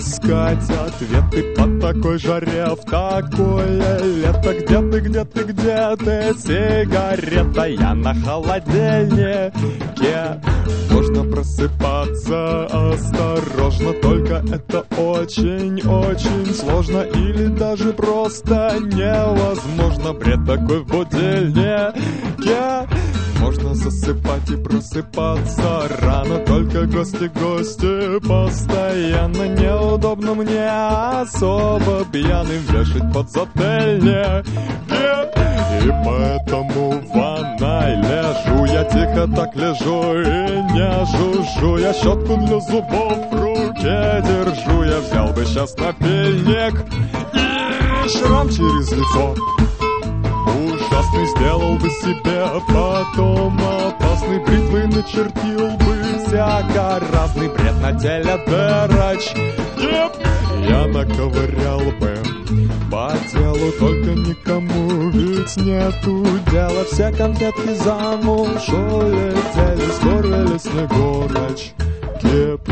искать ответы по такой жаре в такое лето? Где ты, сигарета? Я на холодильнике. Можно просыпаться осторожно, только это очень-очень сложно или даже просто невозможно. Бред такой в будильнике. Можно засыпать и просыпаться рано, только гости постоянно. Неудобно мне особо пьяным вешать подзатыльники. И поэтому в ванной лежу, я тихо так лежу и не жужжу. Я щетку для зубов в руке держу, я взял бы сейчас напильник и шрам через лицо ужасный сделал бы себе, потом опасный бритвой начертил бы всяко разный бред на теле дырочки. Я наковырял бы по телу, только никому ведь нету дела. Все конфетки за муж улетели, скоро ли снегурочки